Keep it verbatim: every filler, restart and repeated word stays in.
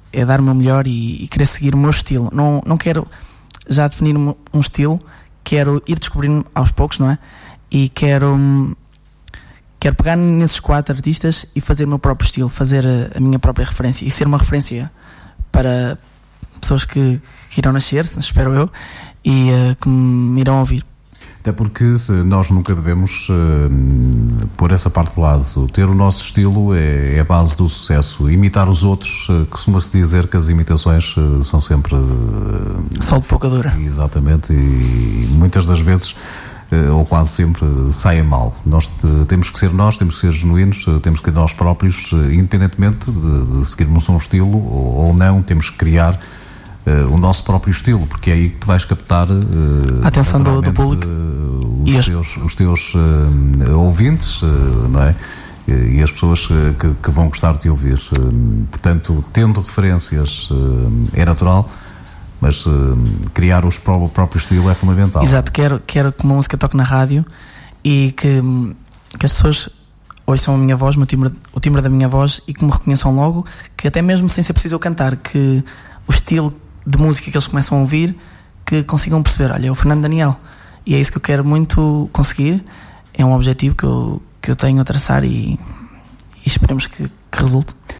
é dar o meu melhor e, e querer seguir o meu estilo. Não, não quero já definir um, um estilo, quero ir descobrindo aos poucos, não é? E quero, quero pegar nesses quatro artistas e fazer o meu próprio estilo, fazer a, a minha própria referência e ser uma referência para pessoas que, que irão nascer, espero eu, e uh, que me irão ouvir. Até porque nós nunca devemos uh, pôr essa parte de lado. Ter o nosso estilo é, é a base do sucesso. Imitar os outros, uh, costuma-se dizer que as imitações uh, são sempre... Uh, Sol de pouca dura. Exatamente, e muitas das vezes, uh, ou quase sempre, uh, saem mal. Nós te, temos que ser nós, temos que ser genuínos, uh, temos que ser nós próprios, uh, independentemente de, de seguirmos um estilo ou, ou não, temos que criar Uh, o nosso próprio estilo, porque é aí que tu vais captar uh, a atenção do, do público, uh, os, teus, os teus uh, ouvintes, uh, não é? E, e as pessoas uh, que, que vão gostar de te ouvir. Uh, portanto, tendo referências uh, é natural, mas uh, criar os pró- o próprio estilo é fundamental. Exato, quero, quero que uma música toque na rádio e que, que as pessoas ouçam a minha voz, o timbre, o timbre da minha voz, e que me reconheçam logo, que até mesmo sem ser preciso eu cantar, que o estilo de música que eles começam a ouvir, que consigam perceber, olha, é o Fernando Daniel, e é isso que eu quero muito conseguir. É um objetivo que eu, que eu tenho a traçar e, e esperemos que, que resulte.